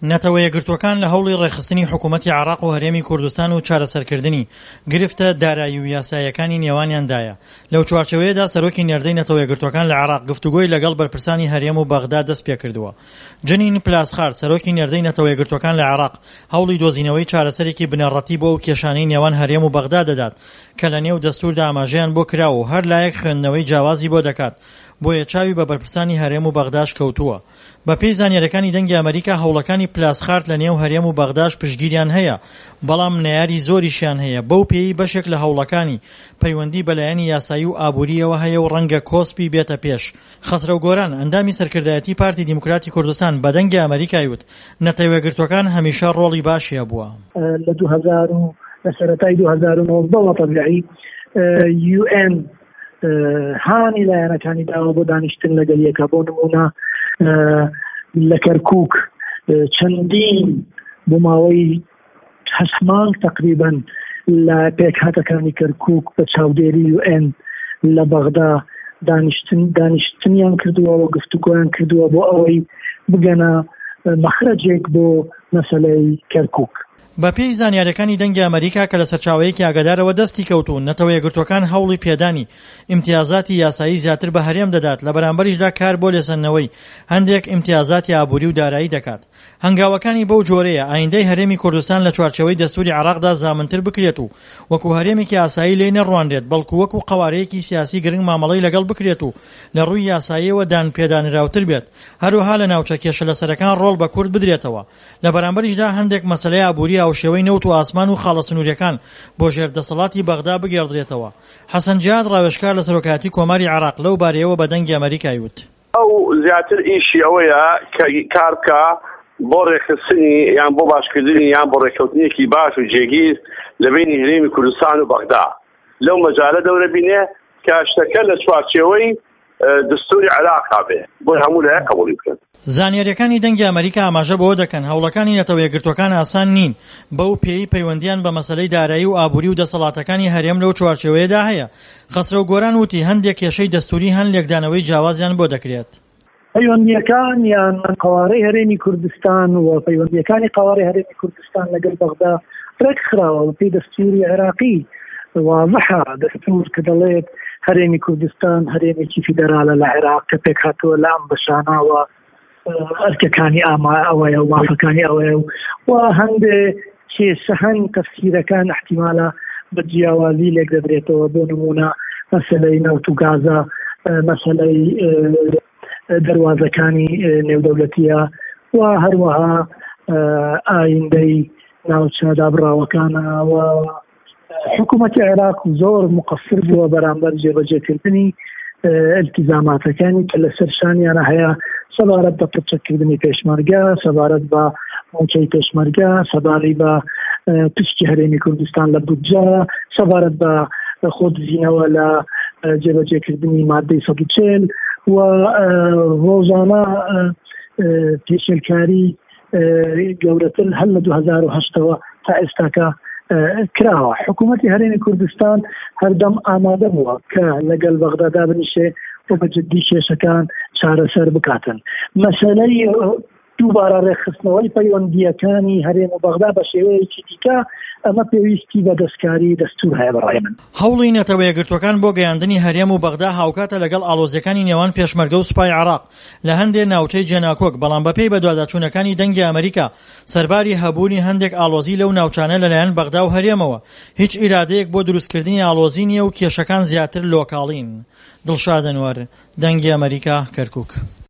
نەتەوە یەکگرتووەکان لە هەوڵی ڕێخستنی حکوومەتی عێراق و هەرێمی کوردستان و چارەسەرکردنی گرفتە دارایی و یاساییەکانی نێوانیاندایە. لەو چوارچەوەیەدا سەرۆکی نێردەی نەتەوە یەکگرتووەکان لە عێراق گفتوگۆی لەگەڵ بەرپرسانی هەرێم و بەغدا دەست پێ کردووە. جنین پلاسخار سەرۆکی نێردەی نەتەوە یەکگرتووەکان لە عێراق هەوڵی دۆزینەوەی چارەسەرێکی بنەڕەتی بۆ ئەو کێشانەی نێوان هەرێم و بەغدا دەدات کە لە نێو دەستووردا ئاماژەیان بۆ کراوە و هەر لایەک خوێندنەوەی جیاوازی بۆ دەکات، بۆیە چاوی بە بەرپرسانی هەرێم و بەغداش کەوتووە. بە پێی زانیاریەکانی دەنگی ئەمریکا هەوڵەکانی پلاسخارت لە نێو هەرێم و بەغداش پشتگیریان هەیە، بەڵام نەیاری زۆریشیان هەیە. بەو پێی بەشێک لە هەوڵەکانی پەیوەندی بەلایەنی یاسایی و ئابووریەوە هەیە و ڕەنگە کۆسپی بێتە پێش. خەسرە و گۆران ئەندامی سەرکردایەتی پارتی دیموکراتی کوردستان بە دەنگی ئەمریکای وت نەتەوە یەکگرتووەکان هەمیشە ڕۆڵی باشیە بووە. لە 2000 لە سەرەتای 2009 طبیعی UN هانی لایەنەکانی داوا بۆ دانیشتن لەگەڵ یەکە. بۆ نمونە لە کەرکووک چەندین بۆ ماوەی 8 مانگ تقریبا لە پێکهاتەکانی کەرکووک بە چاودێری UN لە بەغدا دانیشتنیان کردووە و گفتوگۆیان کردووە بۆ ئەوەی بگەنە مەخرەجێک بۆ مەسەلەی کەرکووک. بە پێی زانیاریەکانی دەنگی ئەمریکا کە لە سەرچاوەیەکی ئاگادارەوە دەستی کەوتوون، نەتەوە یەکگرتووەکان هەوڵی پێدانی ئیمتیازاتی یاسایی زیاتر بە هەرێم دەدات، لە بەرامبەریشدا کار بۆ لێسەنەوەی هەندێک ئیمتیازاتی ئابووری و دارایی دەکات. هەنگاوەکانی بەو جۆرەیە ئایندەی هەرێمی کوردستان لە چوارچەوەی دەستوری عێراقدا زامنتر بکرێت و وەکو هەرێمێکی ئاسایی لێ نەڕوانرێت، بەڵکو وەکو قەوارەیەکی سیاسی گرنگ مامەڵەی لەگەڵ بکرێت و لە ڕووی یاساییەوە دانپێدانراوتر بێت. هەروەها لە ناوچە کێشە لەسەرەکان ڕۆڵ بە کورد بدرێتەوە. لە بەرامبەریشدا هەندێک مەسەلەی ئابووری و شێوەی نەوت و ئاسمان و خاڵە سنووریەکان بۆ ژێردەسەڵاتی بەغدا بگێڕدرێتەوە. حەسەن جیاد ڕاوێژکار لە سەرۆکایەتی کۆماری عێراق لەو بارەیەوە بە دەنگی ئەمریکای وت ئەو زیاتر ئیشی ئەوەیە کە کار بکە بۆ ڕێخستنی یان بۆ باشکردنی یان بۆ ڕێککەوتنیەکی باش و جێگیر لە بینی هەرێمی کوردستان و بەغدا لەو مەجالە دەورە بینێ کە شتەکە لە چوارچێوەی دستوری عێراقا بێ بۆ هەموو لایەک قبوڵی بکەن. زانیاریەکانی دەنگی ئەمریکا ئاماژە بەوە دەکەن هەوڵەکانی نەتەوە یەکگرتووەکان ئاسان نین. بەو پێی پەیوەندیان بە مەسەلەی دارایی و ئابووری و دەسەڵاتەکانی هەرێم لەو چوارچێوەیەدا هەیە. خەسرە و گۆران وتی هەندێک کێشەی دەستوری هەن لێکدانەوەی جیاوازیان بۆ دەکرێت. پەیوەندیەکان یان قەوارەی هەرێمی کوردستان و پەیوەندیەکانی قەوارەی هەرێمی کوردستان لەگەڵ بەغدا ڕێکخراوە بە پێی دەستوری عێراقی. واضحە دەستور کە دەڵێت هەرێمی کوردستان هەرێمێکی فیدرالە لە عێراق کە پێک هاتووە لە ئەم بەشاناوە ئەرکەکانی ئاما ئەوەیە و مافەکانی ئەوەیە و هەندێک کێشە هەند تەفسیرەکان احتیمالە بە جیاوازی لێک دەدرێتەوە. بۆ نمونە مەسەلەی نەوت و گازە، مەسەلەی دەواازەکانی نێودەوڵەتیە و هەروەها ئایندەی ناوچە دابڕاوەکانە و حکوومەتی عێراق زۆر مقصر بووە بەرامبەر جێبەجێکردنی التزاماتەکانی کە لەسەر شانیانە هەیە، سەبارەت بە پرچەکردنی پێشمەرگە، سەبارەت بە موچەی پێشمەرگە، سەبارەت بە پشتی هەرێمی کوردستان لە بودجە، سەبارەت بە خۆدزینەوە لە جێبەجێکردنی مادەی 140 و ڕۆژانە پێشێلکاری گەورەتر هەل لە 2008ەوە تا ئێستاکە کراوە. حکوومەتی هەرێمی کوردستان هەردەم ئامادە بووە کە لەگەڵ بەغدادا بنیشێ و بە جددی کێشەکان چارەسەر بکاتن. مەسەلەی دووبارە ڕێکخستنەوەی پەیوەندیەکانی هەرێم و بەغدا بە شێوەیەکی دیکە ئەمە پێویستی بە دەستکاری دەستور هەیە. بەڕای من هەوڵی نەتەوە یەکگرتووەکان بۆ گەیاندنی هەرێم و بەغدا هاوکاتە لەگەڵ ئاڵۆزیەکانی نێوان پێشمەرگە و سوپای عێراق لە هەندێک ناوچەی جێناکۆک، بەڵام بەپێی بە دواداچوونەکانی دەنگی ئەمریکا سەرباری هەبوونی هەندێک ئاڵۆزی لەو ناوچانە لەلایەن بەغدا و هەرێمەوە هیچ ئیرادەیەک بۆ دروستکردنی ئاڵۆزی نییە و کێشەکان زیاتر لۆکاڵین. دڵشاد ئەنوەر، دەنگی ئەمریکا، کەرکووک.